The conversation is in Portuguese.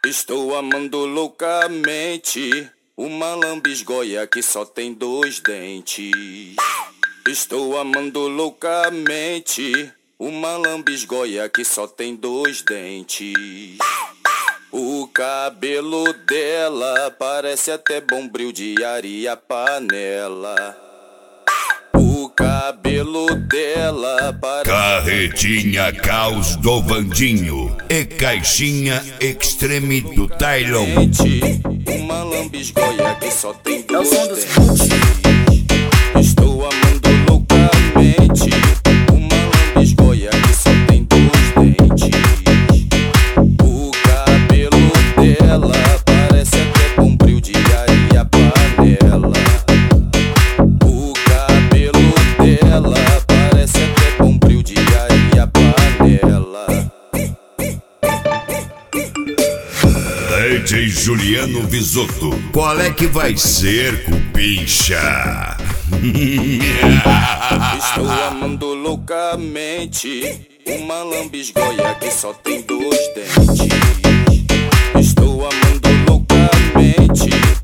Estou amando loucamente uma lambisgoia que só tem 2 dentes. Estou amando loucamente uma lambisgoia que só tem 2 dentes. O cabelo dela parece até bombril de areia panela. O cabelo dela parece... Carretinha Caos do Vandinho e caixinha Extreme do Tylon. Uma lambisgoia que só tem 2 dentes. Estou amando loucamente uma lambisgoia que só tem 2 dentes. O cabelo dela parece até bombril de areia panela. O cabelo dela parece até bombril de areia panela. DJ Juliano Visotto, qual é que vai ser, cupincha? Estou amando loucamente uma lambisgoia que só tem 2 dentes. Estou amando loucamente